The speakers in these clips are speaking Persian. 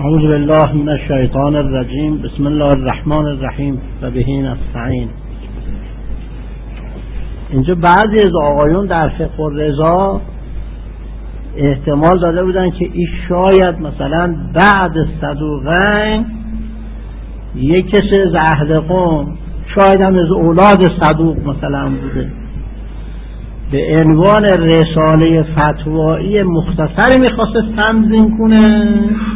اعوذ بالله من الشیطان الرجیم. بسم الله الرحمن الرحیم و به نستعین. اینجا بعضی از آقایون در فقه الرضا احتمال داده بودن که این شاید مثلا بعد صدوقین یک کسی از اهل قوم، شاید هم از اولاد صدوق مثلا بوده، به عنوان رساله فتوایی مختصری میخواست تنظیم کنه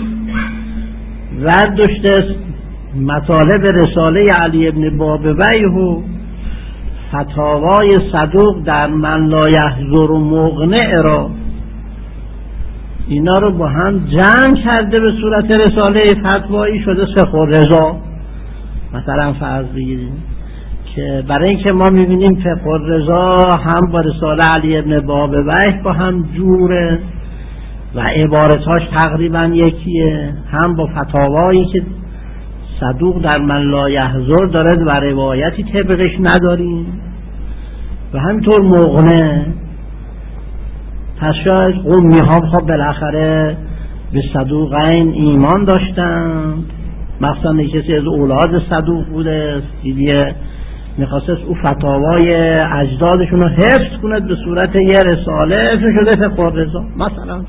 و داشته مطالب رساله علی ابن بابویه و فتاوای صدوق در من لا یحضر و مقنع را، اینا رو با هم جمع کرده به صورت رساله فتوایی شده فقه الرضا. مثلا فرض بگیریم که برای اینکه ما میبینیم فقه الرضا هم با رساله علی ابن بابویه با هم جوره و عبارتاش تقریبا یکیه، هم با فتاوایی که صدوق در من لا یحضر داره و روایتی طبقش نداریم و همینطور مقنع. پس شاید قومی ها خب بالاخره به صدوقین ایمان داشتن، مخصوصا کسی از اولاد صدوق بوده دیگه، میخواست او فتاوای اجدادشون رو حفظ کند به صورت یه رساله شده فقه الرضا مثلا.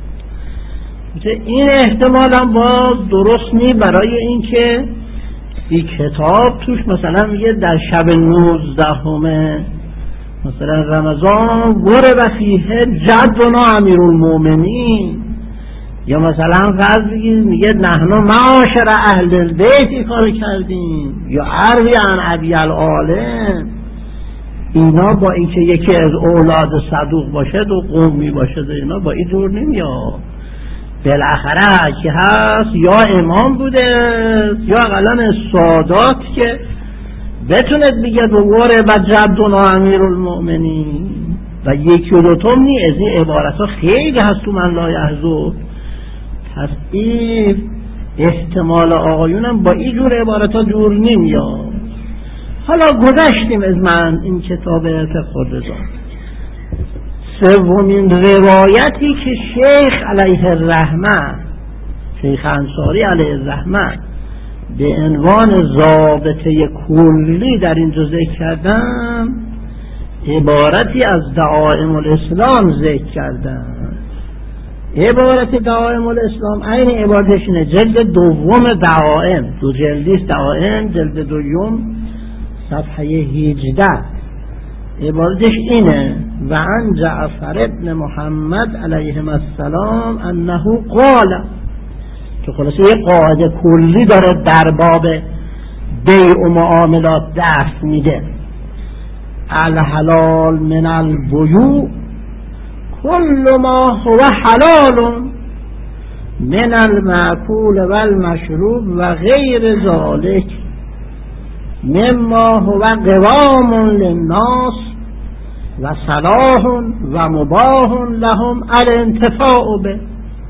این احتمال هم باز درست نی، برای اینکه این کتاب توش مثلا میگه در شب 19 مثلا رمضان ورد فیه جدنا امیرالمومنین، یا مثلا فرض بگید میگه نحن معاشر اهل البیت این کار کردیم، یا عربی عن ابی العالم. اینا با اینکه یکی از اولاد صدوق باشد و قومی باشد اینا با این جور نمیاد. بالاخره که هست یا امام بوده یا اقلا سادات که بتوند بگه دواره و جدنا امیرالمؤمنین و یکی و دوتم نی. از این عبارت ها خیلی هست تو من لا یحضر. پس این احتمال آقایونم با این جور عبارت ها جور نمیاد. حالا گذشتیم از من این کتاب فقه الرضا. سومین روایتی که شیخ علیه الرحمه، شیخ انصاری علیه الرحمه به عنوان ضابطه کلی در اینجا ذکر کردم، عبارتی از دعائم الاسلام ذکر کردم. عبارت دعائم الاسلام این عبارتشونه، جلد دوم دعائم، دو جلدیست دعائم، جلد دوم صفحه 18. عبارتش اینه: و عن جعفر ابن محمد علیه السلام انه قال، که خلاصه یه قاعده کلی داره در باب بیع و معاملات درس میده. الحلال من البیوع کل ما هو حلال من المأکول و المشروب و غیر ذالک مما هو قوام للناس و صلاح و مباح لهم الانتفاع به.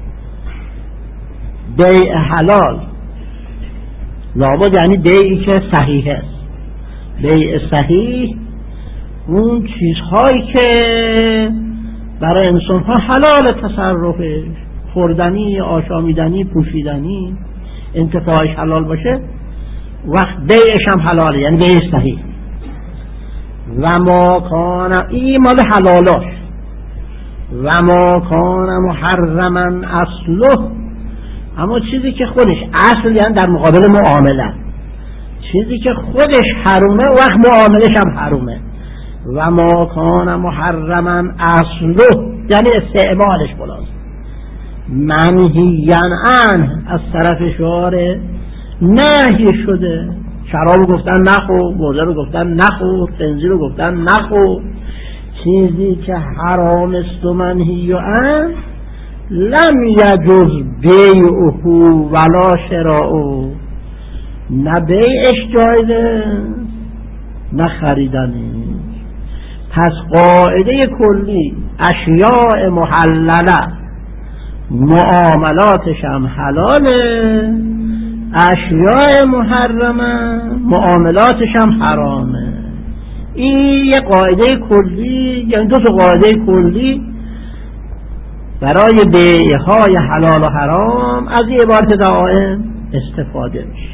بیع حلال لابد یعنی بیعی که صحیح است. بیع صحیح اون چیزهایی که برای انسان ها حلال تصرفش، خوردنی، آشامیدنی، پوشیدنی، انتفاعش حلال باشه، وقت بیعش هم حلاله، یعنی بیع صحیح. و ما کان، این مال حلالاش، و ما کان محرما اصله، اما چیزی که خودش اصل یعنی در مقابل معامله، چیزی که خودش حرومه وقت معاملش هم حرومه. و ما کان محرما اصله یعنی استعمالش بلاست، منهیا عنه از طرف شارع نهی شده. شراب گفتن نخور، مرده رو گفتن نخور، خنزیر رو گفتن نخور. چیزی که حرام است و منهی عنه لم یجوز بیعه ولا شراؤه، نه بیعش جایزه نه خریدنش. پس قاعده کلی اشیاء محلله معاملاتش هم حلاله، اشیاء محرمه معاملاتش هم حرامه. این یه قاعده کلی، یعنی دو تا قاعده کلی برای بیعهای حلال و حرام از این عبارت دعائم استفاده میشه.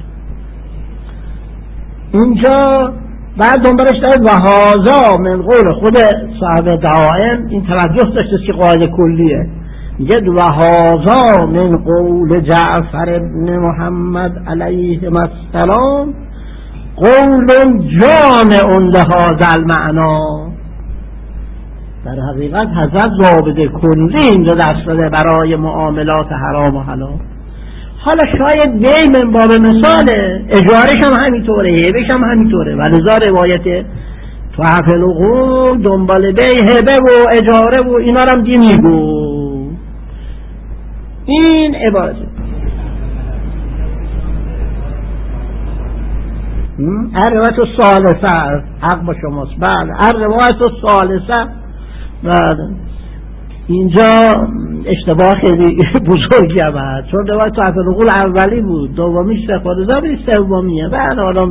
اینجا بعد دنبالش داره و هذا من قول خود صاحب دعائم، این توجه داشته که قاعده کلیه، میگه و هذا من قول جعفر ابن محمد علیه السلام قول جامع لهذا المعنا. در حقیقت حضرت ضابط کلی اینجا دست داده برای معاملات حرام و حلال. حالا شاید بی من باب مثاله، اجارش هم همینطوره، هبش هم همینطوره، ولذا روایت تحف العقول دنبال بی هبه و اجاره و اینا هم دی میگو. این عبارت الروایت الثالثه حق با شماست. بله الروایت الثالثه. بله اینجا اشتباه خیلی بزرگی هم هست، چون روایت تحف العقول اولی بود، دومیش سفارزا بود، سومیه. بعد حالا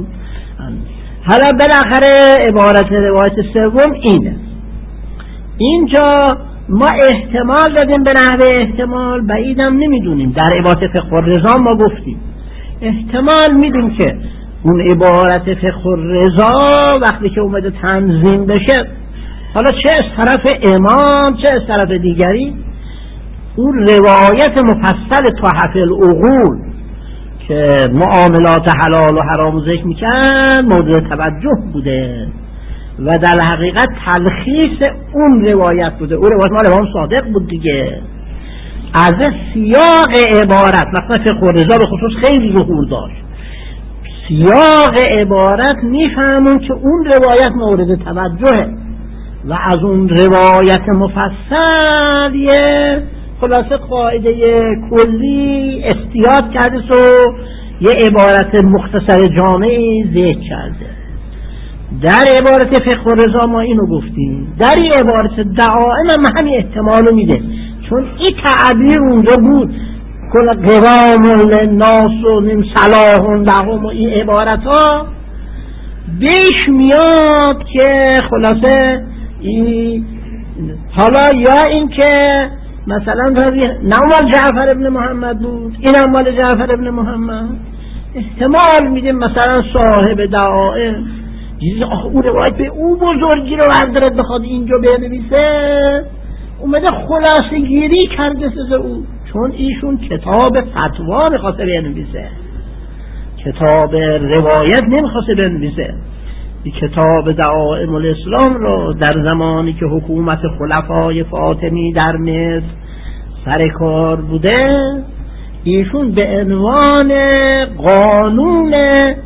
بالاخره عبارت روایت سوم اینه. اینجا ما احتمال دادیم، به نحوه احتمال بعیدم نمیدونیم. در عبارت فقه الرضا ما گفتیم احتمال میدیم که اون عبارت فقه الرضا وقتی که اومده تنظیم بشه، حالا چه از طرف امام چه از طرف دیگری، اون روایت مفصل تحف العقول که معاملات حلال و حرام ذکر میکرد مورد توجه بوده و در حقیقت تلخیص اون روایت بوده. اون روایت مال امام صادق بود دیگه. از سیاق عبارت مثلا فقه الرضا به خصوص خیلی ظهور داشت. سیاق عبارت میفهمون که اون روایت مورد توجهه و از اون روایت مفصل یه خلاصه قاعده کلی استیاد کرده و یه عبارت مختصر جامعی ذکر کرده. در عبارت فقه الرضا ما اینو گفتیم، در این عبارت دعائم هم همین احتمالو میده، چون این تعبیر اونجا بود کل قوام للناس و من صلاح لهم و این عبارت ها بیش میاد که خلاصه این حالا یا این که مثلا نه مال جعفر ابن محمد بود، این هم مال جعفر ابن محمد، احتمال میدیم مثلا صاحب دعائم اون روایت به او بزرگی رو بردارد بخواد اینجا بنویسه، اومده خلاصه گیری کرده سز او، چون ایشون کتاب فتوا میخواسته بنویسه، کتاب روایت نمیخواسته بنویسه. این کتاب دعائم الاسلام رو در زمانی که حکومت خلفای فاطمی در مصر سر کار بوده، ایشون به عنوان قانون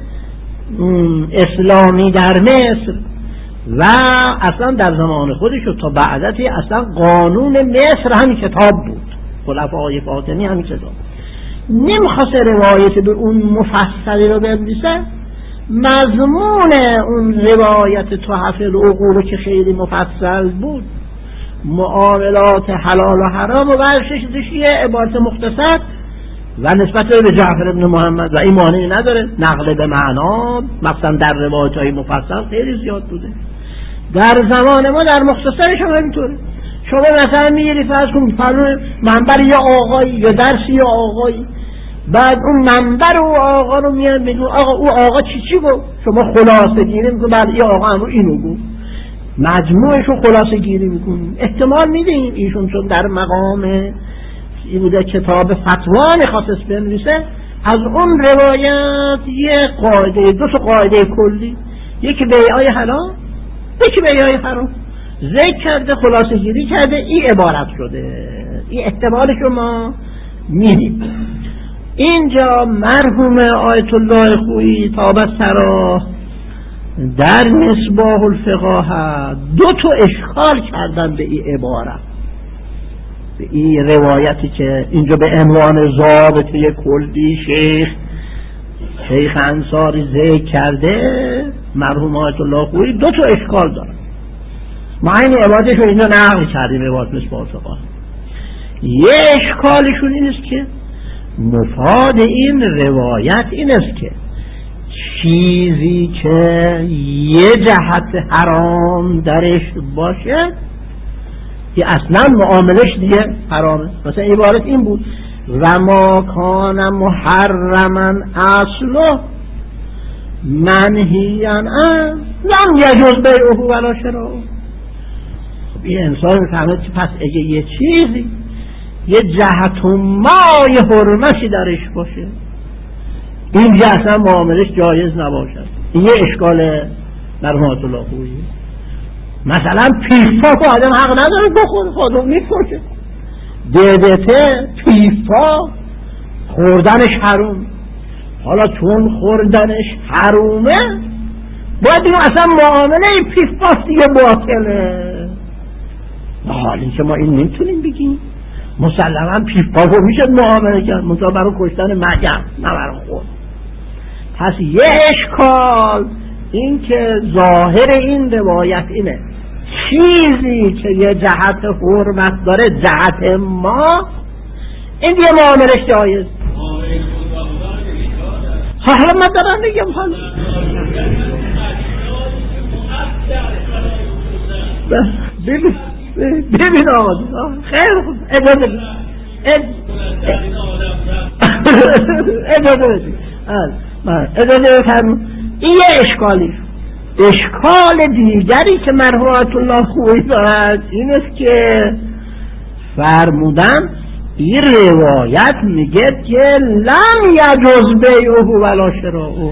اسلامی در مصر و اصلا در زمان خودش و تا بعدتی اصلا قانون مصر همین کتاب بود، خلفای فاطمی همین کتاب، نمیخواست روایت به اون مفصلی رو بنویسه، مضمون اون روایت تحف العقول که خیلی مفصل بود، معاملات حلال و حرام و برشش یه عبارت مختصر و نسبت به جعفر ابن محمد و این مانعی نداره، نقل به معنا مثلا در روایت های مفصل خیلی زیاد بوده. در زمان ما در مختصرش هم همینطوره. شما مثلا میگیری فرض کن منبر یا آقایی یا درسی یا آقایی، بعد اون منبر و آقا رو میان میگن آقا او آقا چی گفت، شما خلاصه گیری میکنید بعد این آقا هم اینو گفت، مجموعش رو خلاصه گیری میکنید. احتمال میدین ایشون چون در مقام این بوده کتاب فتوا میخواست بنویسه، از اون روایت یه قاعده، دو تا قاعده کلی، یکی بیعای حلال یکی بیعای حرام ذکر کرده، خلاصه گیری کرده، این عبارت شده. این احتمالش رو ما میدیم. اینجا مرحوم آیت الله خویی تابت سرا در مصباح الفقاهه دو تا اشکال کردن به این عبارت، به این روایتی که اینجا به عنوان ضابطه کلی شیخ انصاری ذکر کرده. مرحوم آیت الله خویی دو تا اشکال دارن، ما این عبارتش رو اینجا نقل کردیم عبارت مصباح الفقاهه. یه اشکالشون این است که مفاد این روایت این است که چیزی که یه جهت حرام درش باشه که اصلا معاملش دیگه حرامه. مثلا عبارت این بود و ما کان محرما اصله منهیا عنه لم یجوز بیعه ولا شراؤه. خب این انسان میفهمه که پس اگه یه چیزی یه جهت و مای حرمتی درش باشه این اصلا معاملش جایز نباشد. این یه اشکال مرحومت الله خویی. مثلا پیفا که آدم حق نداره بخوره، خودم میکشه. دیدته پیفا خوردنش حروم، حالا چون خوردنش حرومه باید بگیم اصلا معامله پیفا دیگه باطله. حال این که ما این نمیتونیم بگیم مسلما پیفا رو میشه معامله کرد مثلا برای کشتن مگم نه برای خود. پس یه اشکال این که ظاهر این روایت اینه چیزی که یه جهت حرمت داره جهت ما این دیگه معاملش جایز. حالا من دارم بگم حالا ببین آقا خیلی خوب اجازه بدید اجازه بفرمایید. این یه اشکالی. اشکال دیگری که مرحومت الله خویی دارد این است که فرمودن این روایت میگه که لم یجوز بیعه ولا شراؤه.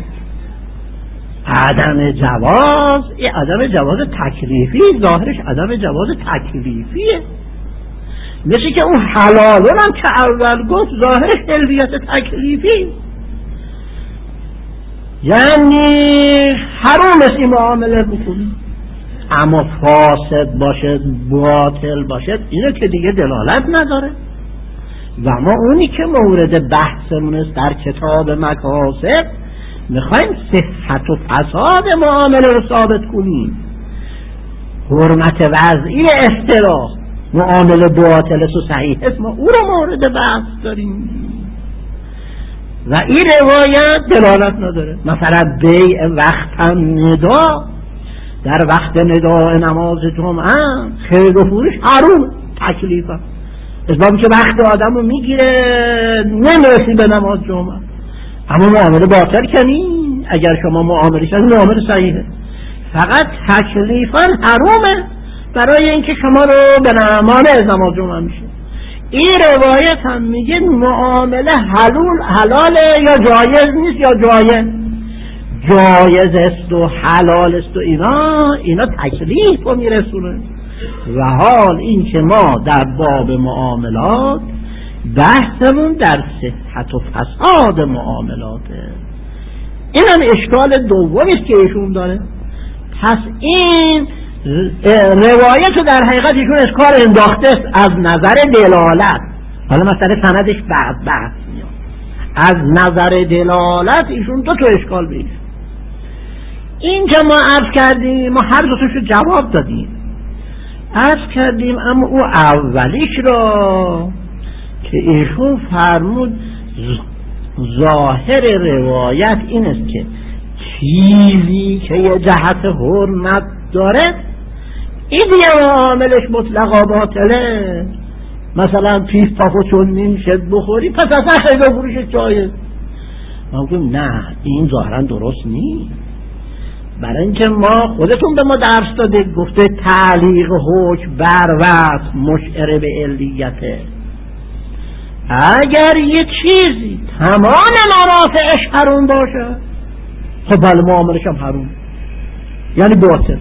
عدم جواز، این عدم جواز تکلیفی، ظاهرش عدم جواز تکلیفیه. مثل که اون حلالون هم که اول گفت ظاهرش علویت تکلیفی، یعنی حرام است این معامله بکنی. اما فاسد باشد باطل باشد اینو که دیگه دلالت نداره. و ما اونی که مورد بحثمون است در کتاب مکاسب میخوایم صحت و فساد معامله رو ثابت کنیم. حرمت وضعی اصطلاح معامله باطل است و صحیح است ما او رو مورد بحث داریم و این روایت دلالت نداره. مثلا بیع وقت ندا، در وقت نداء نماز جمعه خرید و فروش حرام تکلیفه، اسبابی که وقت آدم رو میگیره نمیرسی به نماز جمعه. اما معامله باطل کنی اگر شما معامله کنی معامله صحیحه، فقط تکلیفا حرامه برای اینکه شما رو به نماز جمعه میشه. این روایت هم میگه معامله حلاله یا جایز نیست یا جایز است و حلال است و اینا تکلیف رو میرسونه. و حال این که ما در باب معاملات بحثمون در صحت و فساد معاملاته. این هم اشکال دومی است که ایشون داره. پس این روایت رو در حقیقت ایشون اشکال انداخته است از نظر دلالت. حالا مثلا سندش بحث میاد. از نظر دلالت ایشون دو تا اشکال بیش. این که ما عرض کردیم ما هر دو تاشو جواب دادیم عرض کردیم، اما او اولیش را که ایشون فرمود ظاهر روایت این است که چیزی که یه جهت حرمت داره این دیگه معاملش مطلقا باطله. مثلا پیش پاکو چون نمیشه بخوری پس اصلا خیلی فروش جایز. ما گفتیم نه این ظاهرا درست نیست، برای اینکه ما خودتون به ما درس داده گفته تعلیق حکم بر وصف مشعر به علیته. اگر یه چیزی تمام منافعش حرام باشه خب بله معاملش هم حرام یعنی باطل.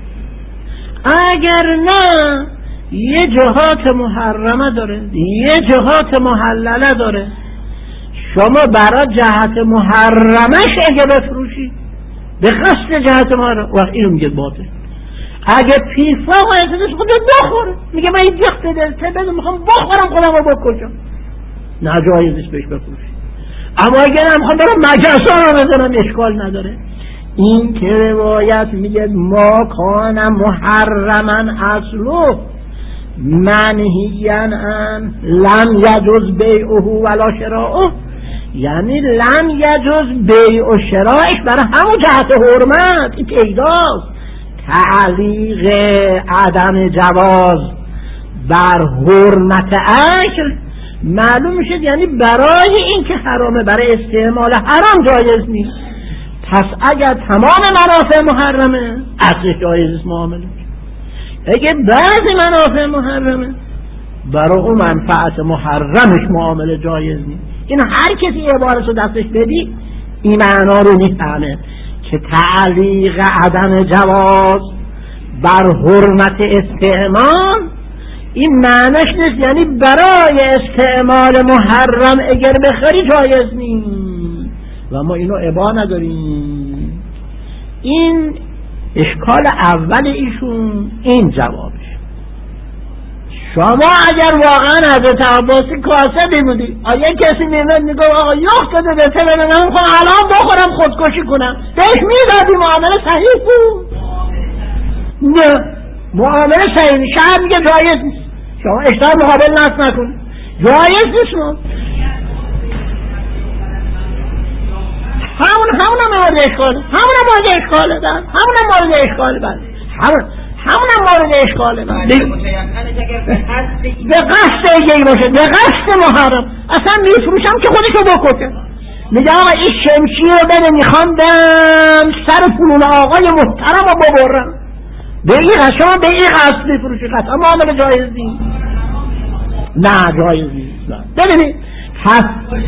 اگر نه یه جهات محرمه داره یه جهات محلله داره، شما برای جهت محرمش اگه بفروشی به قصد جهت محرم وقت اینو میگه باطل. اگه پیفا قایدش خود بخوره میگه من این جخت دلته بده میخوام بخورم خودم رو بکشم، ناجایز نیست بهش بفروشی. اما اگه نمیخوام برم مجلسا رو بزنم اشکال نداره. این که روایت میگه ما کان محرما اصله منهیا عنه لم یجوز بیعه ولا شراؤه، یعنی لم یجوز بیع و شرائش برای همون جهت حرمت این پیداست. تعلیق عدم جواز بر حرمت اکل معلوم میشه یعنی برای این که حرامه، برای استعمال حرام جایز نیست. پس اگر تمام منافع محرمه اصلش جایز است معامله. اگه بعضی منافع محرمه برای اون منفعت محرمش معامله جایز نیست. این هر کسی عبارت رو دستش بدی این معنا رو میفهمه که تعلیق عدم جواز بر حرمت استعمال این معنیش نیست یعنی برای استعمال محرم اگر بخری جایز نیست و ما اینو اباحه نداریم. این اشکال اول ایشون این جوابش. شما اگر واقعا حضرت عباسی کاسبی بودی آیا کسی میمد میگو آقا یخ شده بهتر من میخوام الان بخورم خودکشی کنم بهش میدادی معامله صحیح بود؟ نه معامله صحیح نیست. شاید میگه جایز نیست. شما اشتباه مقابل نصب نکنید جایز نیست. همون مورد اشکاله همون مورد اشکاله به قصد یکی باشه به قصد محرم اصلا میفروشم که خودشو بکشه. میگه آقا این شمشیر رو بده میخوام دم سر فلون آقای محترم رو ببرم به این قصد. شما به این قصد میفروشی قصد اما عمل جایز نیست. نه جایز نیست. ببینید پس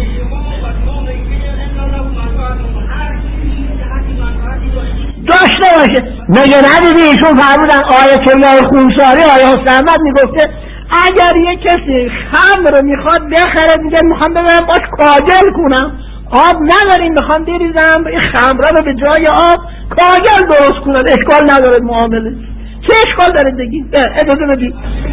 داشته باشه. مگه ندیدی ایشون فرمودن آیت الله خونساری آیه حسن احمد میگفته اگر یک کسی خمر رو میخواد بخره میگه میخوام ببرم باش کاجل کنم آب نداریم میخوام بریزم این خمره رو به جای آب کاجل درست کنم اشکال نداره معامله. چه اشکال داره بگی؟ اجازه بدید.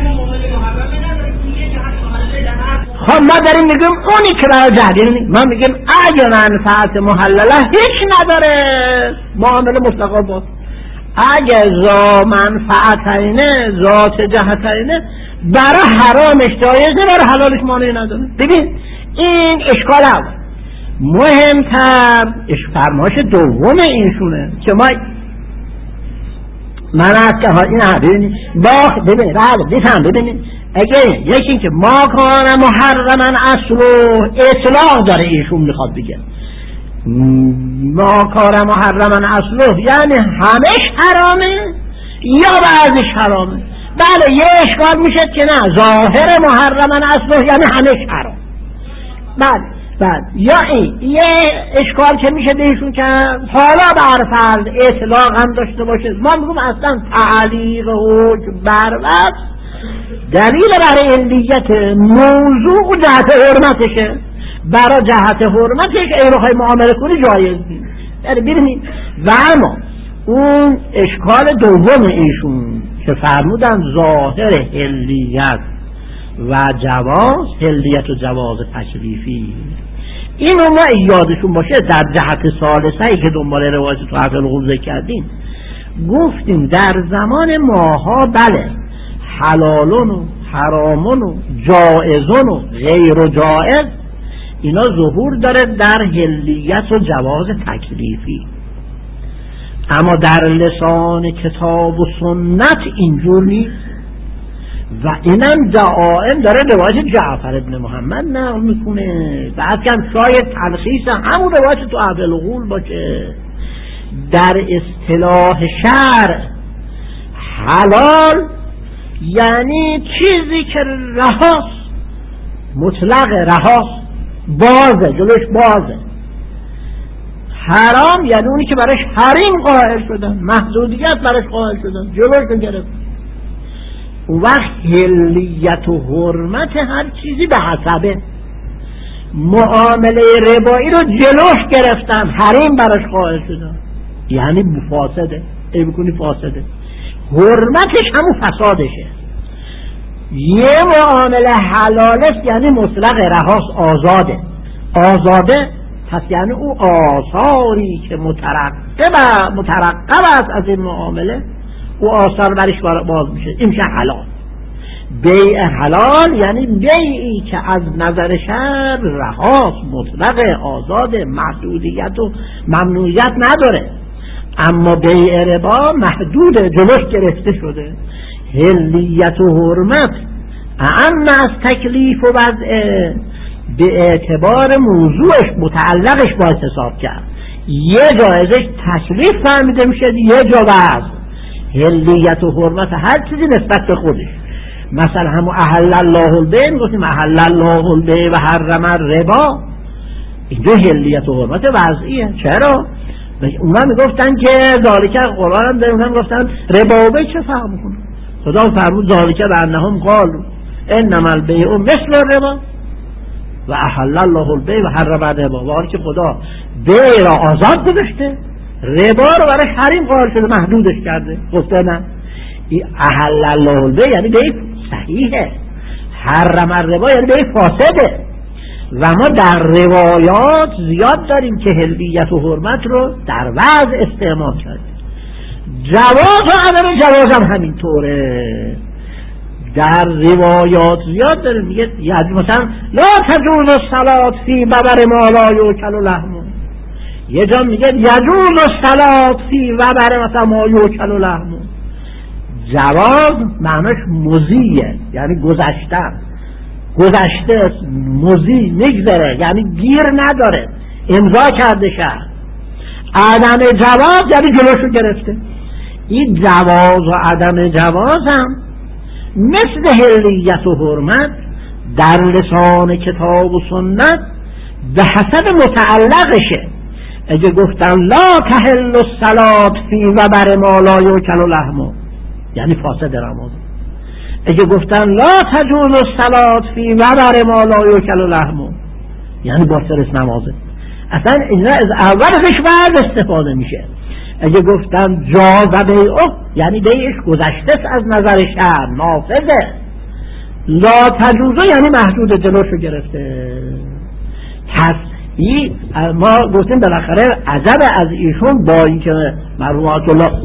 خب ما داریم میگیم اونی که برای جهدین ما میگیم اگه منفعت محلله هیچ نداره معامله مستقل باز. اگه ذا منفعتینه ذات جهتینه برای حرامش جایزه برای حلالش مانعی نداره. ببین این اشکال اول. مهمتر فرمایش دوم اینشونه که ما من از که این ببینید ببینید اگه یکی که ما کان محرمن اصله اطلاق داره ایشون میخواد بگه ما کان محرمن اصله یعنی همش حرامه یا بعضش حرامه. بله یه اشکال میشه که نه ظاهر محرمن اصله یعنی همش حرام. بله یا این یه اشکال که میشه بهشون که حالا بر فرض اطلاق هم داشته باشه ما میگم اصلا تعلیق حکم بر وصف دلیل برای علیت موضوع و جهت حرمتشه. برای جهت حرمتش ای رو خواهی معامله کنی جایز نیست. ببینید و اما اون اشکال دوم ایشون که فرمودن ظاهر حلیت و جواز حلیت و جواز تکلیفی این ما یادشون باشه در جهت ثالثه‌ای که دنبال روایت تو حفظ الغول ذکر کردیم گفتیم در زمان ماها بله حلالون و حرامون و جائزون و غیر و جائز اینا ظهور داره در حلیت و جواز تکلیفی اما در لسان کتاب و سنت اینجور نیست و اینم دعائم داره روایت جعفر ابن محمد نقل میکنه بعد کم شاید تلخیص همون روایت تو حفظ الغول باشه. در اصطلاح شرع حلال یعنی چیزی که رهاست مطلق رهاست بازه جلوش بازه. حرام یعنی اونی که برش حریم قائل شدن محدودیت برش قائل شدن جلوش رو گرفت. اون وقت حلیت و حرمت هر چیزی به حسبه. معامله ربایی رو جلوش گرفتن حریم براش قائل شدن یعنی فاسده ای بکنی فاسده حرمتش همون فسادشه. یه معامله حلالست یعنی مطلق رهاست آزاده پس یعنی او آثاری که مترقب است از این معامله او آثار برش باز میشه این میشه حلال. بیع حلال یعنی بیعی که از نظر شرع رهاست مطلق آزاد محدودیت و ممنوعیت نداره اما بیع ربا محدود جلوش گرفته شده. حلیت و حرمت اعم از تکلیف و وضع به اعتبار موضوعش متعلقش باید حساب کرد. یه جا ازش تکلیف فهمیده میشه، یه جا وضع، حلیت و حرمت هر چیزی نسبت به خودش. مثلا همون احل الله البیع میگفتیم احل الله البیع و حرم الربا، اینجا حلیت و حرمت وضعیه. چرا؟ اونا میگفتن که ذالک، قرآن هم داره، اونا میگفتن ربا و بیع چه فرق میکنه؟ خدا فرمود ذالک بانهم قالوا انما البیع مثل الربا و احل الله البیع و حرم الربا. ولی که خدا بیع را آزاد گذاشته، ربا رو برای حریم قرار شده، محدودش کرده. گفته نه، احل الله البیع یعنی بیع صحیحه، حرم الربا یعنی بیع فاسده. و ما در روایات زیاد داریم که حلیت و حرمت رو در وضع استعمال کردیم. جواز و عدم جواز هم همینطوره، در روایات زیاد داریم. میگه یعنی مثلا لا تجوز الصلاة فی ببر ما لا یوکل لحمه، یه جا میگه یجوز الصلاة فی ببر مثلا ما یوکل لحمه. جواز معناش مضیه، یعنی گذشتن، گذشته، مضی، نگذره، یعنی گیر نداره، امضا کرده شهر. عدم جواز یعنی جلوشو گرفته. این جواز و عدم جواز هم مثل حلیت و حرمت در لسان کتاب و سنت به حسب متعلقشه. اگه گفتن لا تحل الصلاة فی وبر ما لا یوکل لحمه یعنی فاسد نماز. اگه گفتن لا تجوز الصلاة فی وبر ما لا یوکل لحمه یعنی باطل نمازه. اصلا اینا از اول ازش بعد استفاده میشه. اگه گفتن جاز بیعه یعنی بیعش گذشته از نظر شرع، نافذه. لا تجوزه یعنی محدود، جلوشو گرفته. پس ما گفتیم بالاخره عجب از ایشون، با اینکه مرحومات الله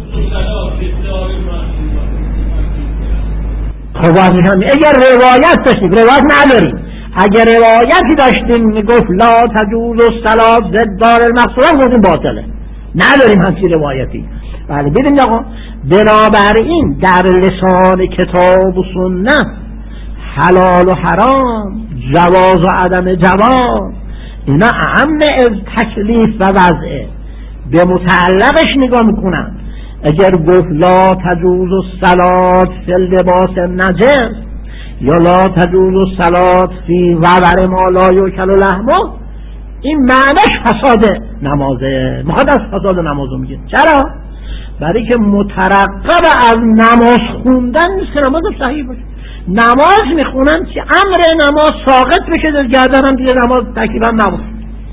خب اگر روایت داشتیم، روایت نداریم، اگر روایتی داشتیم میگفت لا تجوز الصلاة ضد دار المقصوره، گفتیم باطله، نداریم همچین روایتی. بله ببینید آقا، بنابراین در لسان کتاب و سنت حلال و حرام، جواز و عدم جواز، اینا اعم از تکلیف و وضعه، به متعلقش نگاه میکنن. اگر گفت لا تجوز الصلاة فی اللباس النجس یا لا تجوز الصلاة فی وبر ما لا یوکل لحمه، این معنیش فساد نمازه، میخواد از فساد نمازو میگه. چرا؟ برای که مترقب از نماز خوندن نیست که نماز صحیح باشه. نماز میخونن که امر نماز ساقط بشه در گردنم، دیگه نماز تکلیفم نباشه.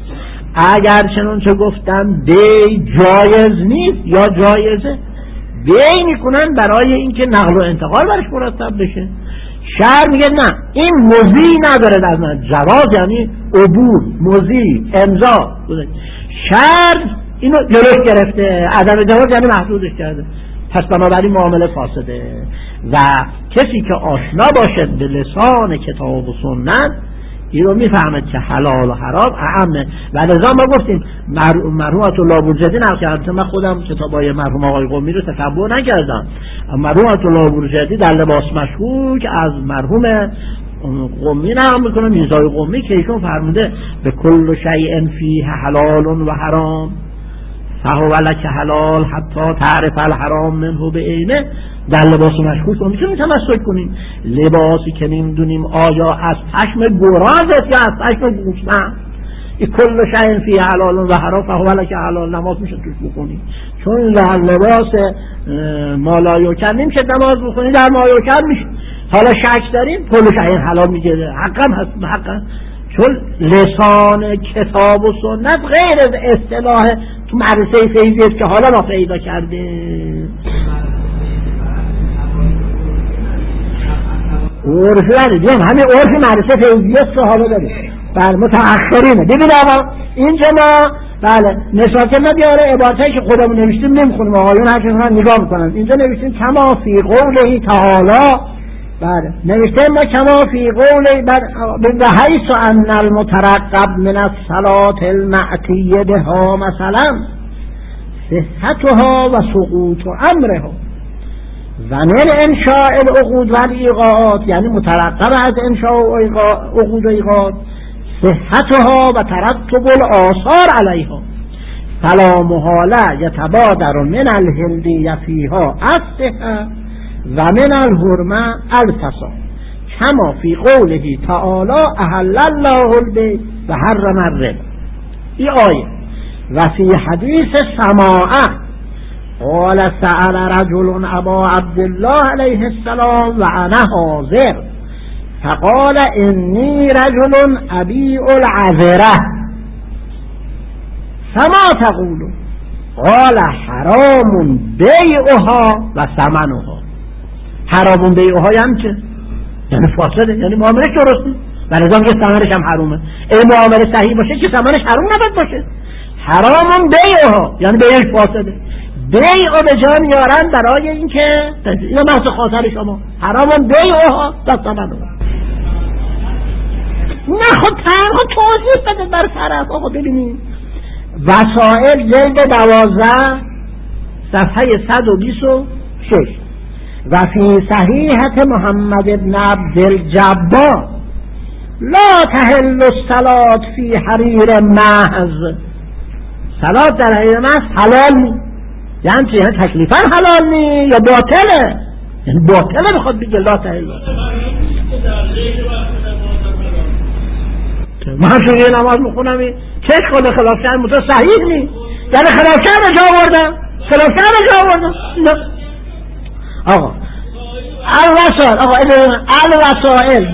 اگر چنانچه گفتن بی جایز نیست یا جایزه، بی میکنن برای اینکه نقل و انتقال برش مرتب بشه. شرع میگه نه، این مضی نداره در من، جواز یعنی عبور، مضی، امضا. شرع اینو جلوش گرفته، عدم جواز یعنی محدودش کرده. پس بنابراین معامله فاسده. و کسی که آشنا باشد به لسان کتاب و سنت این رو میفهمد که حلال و حرام اعمه. و لذا ما گفتیم مرحومت الله بورجردی نقل کردن، من خودم کتابای مرحوم آقای قمی رو تتبع نکردم، مرحومت الله بورجردی در لباس مشهور که از مرحوم قمی نقل میکنه، میرزای قمی، که ایشون فرموده به کل شیء فیه حلال و حرام فهو لک حلال حتی تعرف الحرام منه بعینه. در لباس مشهور کنیم میتونیم تمسک کنیم. لباسی که نمیدونیم آیا از پشم گرازت یا از پشم گوسفند، این کل شیء فیه حلال و حرام فهو لک حلال، نماز میشه توش بکنیم. چون لباس ما لا یوکل نمیشه نماز بکنیم، در ما یوکل میشه. حالا شک داریم کل شیء حلال میگه، حقا هست، حقا، چون لسان کتاب و سنت غیر از اصطلاح تو مدرسه فیضی است که حالا ما پیدا کردیم. عرفی نداریم، همین عرفی مدرسه فیضی است که حالا داریم، بله متأخرینه. ببین آقا اینجا ما بله نساکه ندیاره عبارتایی که خودمون نوشتیم نمیخونیم، آقایون هر چیزی نگاه میکنن. اینجا نوشتیم کما فی قوله تعالی، بله نوشته ما کما فی قوله به حیث ان المترقب من الصلاة المعتیه بها، مثلا صحتها و سقوط امرها. و من انشاء العقود و الایقاعات، یعنی مترقب از انشاء عقود و ایقاعات صحتها و ترتب الآثار علیها، فلا محاله یتبادر من الهندی فیها الصحه و من الحرمه الفساد، کما فی قوله تعالی احل الله البیع و حرم الربا. این آیه. و فی حدیث سماعه قال سأل رجل ابا عبدالله علیه السلام و انا حاضر فقال انی رجل ابیع العذره فما تقول؟ قال حرام بیعها و ثمنها. حرام بیعها یعنی چه؟ یعنی فاسده، یعنی معامله درست نیست، ولذا میگه ثمنش هم حرومه. این معامله صحیح باشه که ثمنش حروم نباید باشه. حرام بیعها یعنی بیعش فاسده. بیع و به جا میارن برای اینکه اینا محض خاطر شما. حرام بیعها و ثمنها. نه خب تنها توضیح بده بر طرف. آقا ببینید وسائل جلد 12 صفحه 126 و فی صحیحة محمد بن عبدالجبار لا تحل الصلاة فی حریر محض. صلاة در حریر محض حلال نی، یعنی چه؟ یعنی تکلیفا حلال نی یا باطله؟ یعنی باطله بخواد بگه لا تحل. من شو یه نماز میخونم چش خود خلاف شهر مطور صحیح نی، یعنی خلاف شهر رو جا آوردم، خلاف شهر رو جا آوردم. آقا الوسائل، آقا الوسائل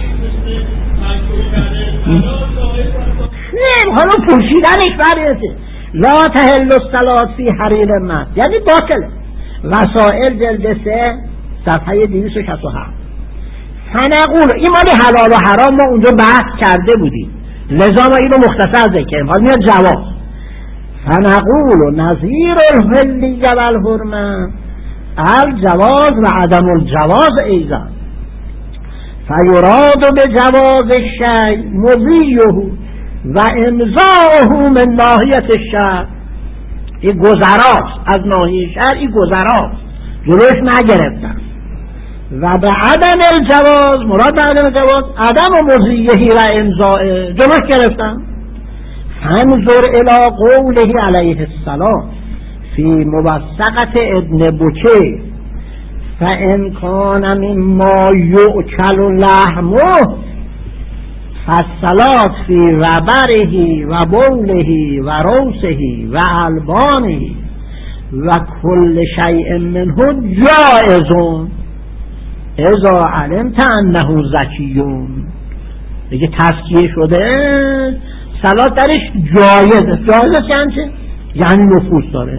نه حالا پرشیدنش بریده لا تحل الصلاة فی حریر محض یعنی باطله. وسائل جلد 3 صفحه 267. فنقول این مالی حلال و حرام ما اونجا بحث کرده بودیم، لذا ما اینو مختصر ذکر حال میاد جواب. فنقول نظیر الحلی و الحرمه الجواز و عدم الجواز ایضا، فیراد بجواز الشیء مضیه و امضاؤه من ناحیت الشرع. این گذراست از ناحیه شرع، این گذراست جلوش نگرفتن. و به عدم الجواز مراد به عدم الجواز عدم مضیه و امضاء جلوش گرفتن. فانظر الی قوله علیه السلام فی موثقة ابن بکیر فان کان مما یؤکل لحمه فالصلاة فی وبره و بوله و روسه و البانه و کل شیء منه جائزون اذا علمت انه زکیون. دیگه تزکیه شده صلات درش جایزه. جایزه یعنی چه؟ یعنی نفوذ داره.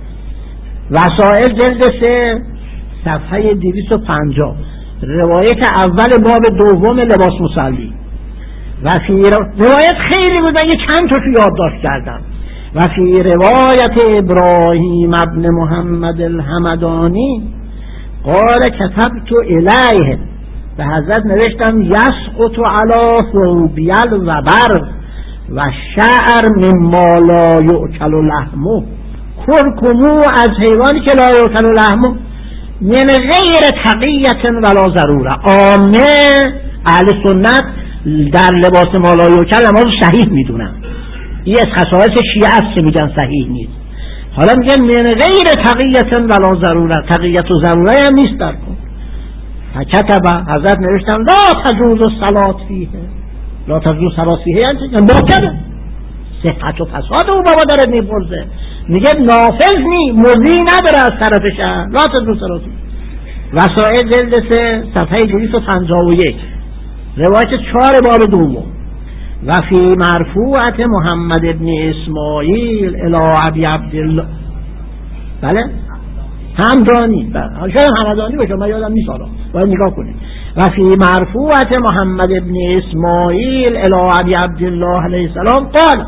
وسائل جلد 3 صفحه 250 روایت اول باب دوم لباس مصلی. و فی روایت خیلی بود، من یه چند تا یادداشت کردم. و فی روایت ابراهیم ابن محمد الحمدانی قال کتبت الیه، به حضرت نوشتم یسقط علی ثوبیل و بر و شعر مما لا یؤکل لحمه، کرکمو از حیوانی که لا یؤکل لحمه من غیر تقیت ولا ضروره. عامه اهل سنت در لباس ما لا یؤکل نماز صحیح میدونن. این از خصائص شیعه است که میگن صحیح نیست. حالا میگن من غیر تقیت ولا ضروره، تقیت و ضروره هم نیست در کن. فکتب حضرت نوشتم لا تجوز الصلاة فیه، لا تجوز الصلاة فیه یعنی باطله، صحت و فساد او بابا داره میپرسه، میگه نافذ نی، مضی نداره از طرفش، لا تجوز الصلاة فیه. وسائل جلد 3 صفحه 251 روایت 4 باب دوم. و فی مرفوعت محمد ابن اسماعیل الی ابی عبدالله، بله همدانی، شاید همدانی باشه من یادم نیست، حالا باید نگاه کنید. و فی مرفوعت محمد ابن اسماعیل الی ابی عبدالله علیه السلام قال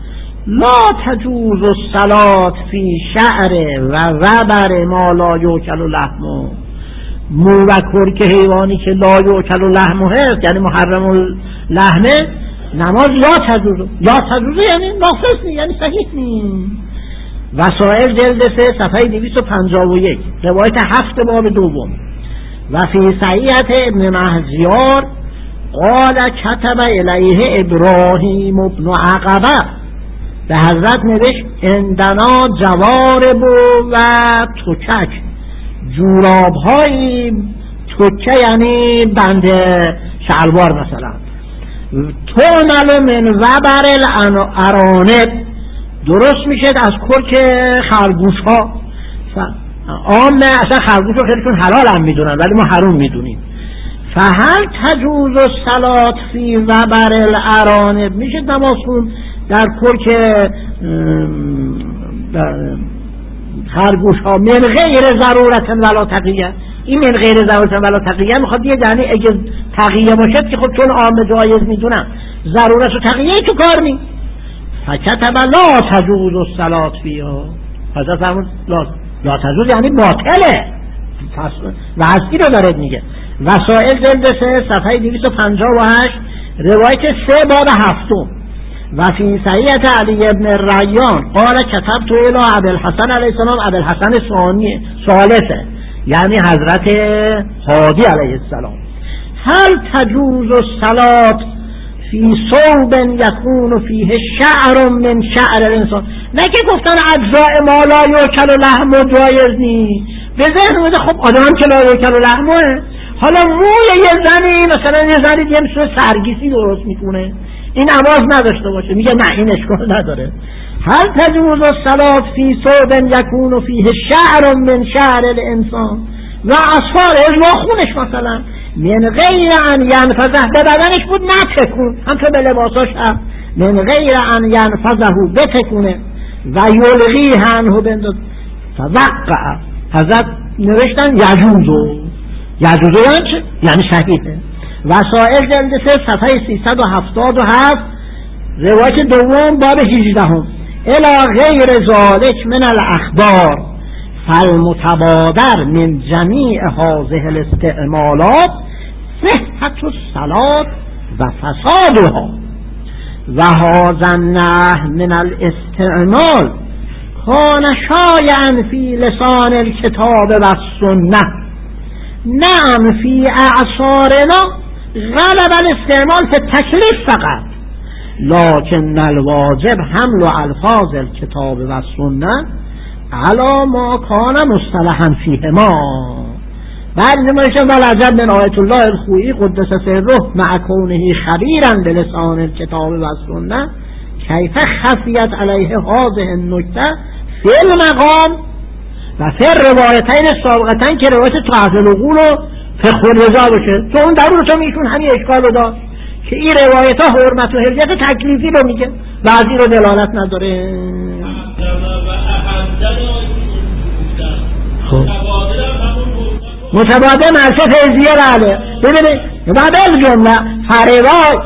لا تجوز الصلاة فی شعر و وبر ما لا یؤکل لحمه. مو و کرک حیوانی که لا یؤکل لحمه هست یعنی محرم لحمه، نماز یا تجوز یعنی ناقص نی، یعنی صحیح نی. وسائل جلد 3 صفحه 251 روایت 7 باب دوم. و فی صحیحة ابن مهزیار قال کتب الیه ابراهیم ابن عقبه، به حضرت نوشت اندنا جوارب و تکک، جوراب های تکه یعنی بند شلوار مثلا، تعمل من وبر الارانب، درست میشه از کرک خرگوش ها. عامه اصلا خرگوش رو خیلیشون حلال هم میدونن ولی ما حرام میدونیم. فهل تجوز الصلاة فی وبر الارانب، میشه نماز خون در کرک خرگوش ها من غیر ضرورت ولا تقیه. این من غیر ضرورت ولا تقیه میخواد یه یعنی اگه تقیه باشد که خب چون عامه جایز میدونن، ضرورت و تقیه تو کار نی. فکتب لا تجوز الصلاة فیها، حضرت فرمود لا تجوز یعنی باطله، وحسی رو دارد میگه. وسائل جلد 3 صفحه 258 روایت 3 باب 7. و فی صحیحة علی ابن الریان قال کتبت الی ابوالحسن علیه السلام، ابوالحسن ثالثه یعنی حضرت هادی علیه السلام، هل تجوز الصلاة فی ثوب یکون فیه شعر من شعر الانسان، نه که گفتن اجزاء ما لا یؤکل لحمه جایز نی، به ذهن اومده خب آدم که لا یؤکل لحمه، حالا موی یه زنی مثلا یه زنی دیگه مثل سرگیسی درست میکنه، این نماز نداشته باشه، میگه نه این اشکال نداره. هل تجوز الصلاة فی ثوب یکون فیه شعر من شعر الانسان و اصفار خونش مثلا من غیر ان ینفذه، به بدنش بود نتکون، همطور به لباساش هم من غیر ان ینفذه بتکونه و یلغی عنه بنداز فوقع. حضرت نوشتن یجوزو یعنی چه؟ یعنی صحیحه. وسائل جلد 3 صفحه 377 روایت دوم باب 18 الی غیر ذالک من الاخبار فالمتبادر من جمیع هذه الاستعمالات صحت الصلاة و فسادها و هذا النهی من الاستعمال کان شایعا فی لسان الکتاب و السنه، نعم فی اعصارنا غلب الاستعمال فی التکلیف فقط، لكن الواجب حمل الفاظ الكتاب و السنه علی ما کان مصطلحا فیهما. بعد نمایشن والعجب من آیت الله الخوئی قدس سره مع کونه خبیرا بلسان الکتاب و السنه کیف خفیت علیه هذه النکته فی المقام و فی روایتین سابقتین که روایت طاعت العقول و فقه الرضا باشه، تو اون درون تو میشون همین اشکال رو داشت که این روایت ها حرمت و حرمت تکلیفی رو میگه، بعضی رو دلالت نداره. متبادل مرسه فیضیه بله ببینید بعد جمله فریوای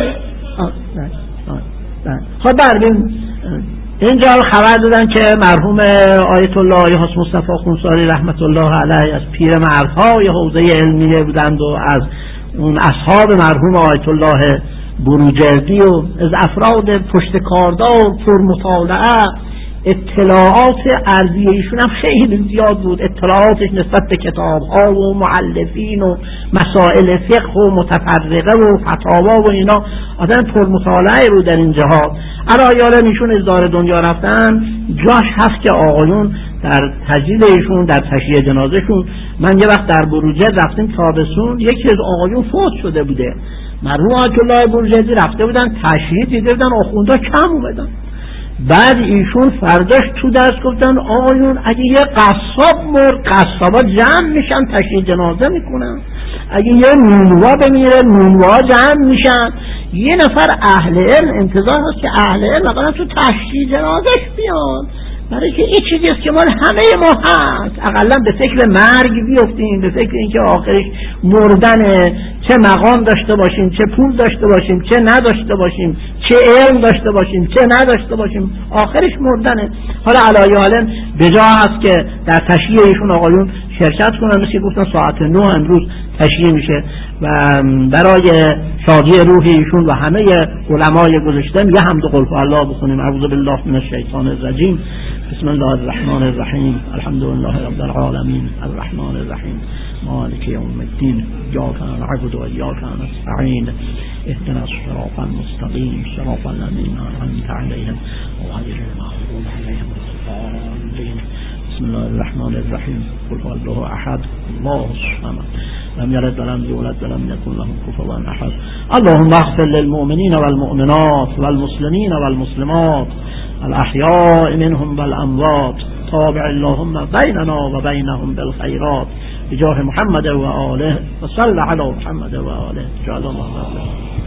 خب بردیم اینجا خبر دادن که مرحوم آیت الله حسن مصطفی خونساری رحمت الله علیه از پیر مردهای حوزه علمیه بودند و از اون اصحاب مرحوم آیت الله بروجردی و از افراد پشت کاردار و پرمطالعه، اطلاعات عرضی ایشون هم خیلی زیاد بود، اطلاعاتش نسبت به کتاب‌ها و مؤلفین و مسائل فقه و متفرقه و فتاوا و اینا، آدم پرمطالعه بود در این جهات. الایال ایشون از دار دنیا رفتن، جاش هست که آقایون در تجلیل ایشون در تشییع جنازهشون، من یه وقت در بروجرد رفتیم تابستون، یکی از آقایون فوت شده بوده، مرحوم آیت الله بروجردی رفته بودن تشییع، دیده بودن آخوندا کم اومدن، بعد ایشون فرداش تو درس گفتن آقایون اگه یه قصاب مرد قصابا جمع میشن تشییع جنازه میکنن، اگه یه نونوا بمیره نونوا جمع میشن، یه نفر اهل علم انتظار هست که اهل علم اقلا تو تشییع جنازش بیان، برای که این چیزی است که مال همه ما هست، اقلا به فکر مرگ بیفتیم، به فکر اینکه آخرش مردنه، چه مقام داشته باشیم، چه پول داشته باشیم، چه نداشته باشیم، چه علم داشته باشیم، چه نداشته باشیم، آخرش مردنه. حالا علایه حالا به جا هست که در تشییع ایشون آقایون شرکت کنن، مثل گفتن ساعت 9 امروز تشییع میشه و برای شادی روح ایشون و همه علمای گذشته یه حمد و قل الله بخونیم. اعوذ بالله من الشیطان الرجیم. بسم الله الرحمن الرحیم الحمد لله رب العالمین الرحمن الرحیم مالک یوم الدین ایاک نعبد و ایاک نستعین اهدنا الصراط المستقیم صراط الذین أنعمت علیهم غیر المغضوب علیهم ولا الضالین بسم الله الرحمن الرحیم قل هو الله احد الله الصمد لم يلد ولم يولد ولم يكن له كفوا احد اللهم اغفر للمؤمنين والمؤمنات والمسلمين والمسلمات الأحياء منهم والأموات تابع اللهم بيننا وبينهم بالخيرات بجاه محمد وآله وصل على محمد وآله جعل الله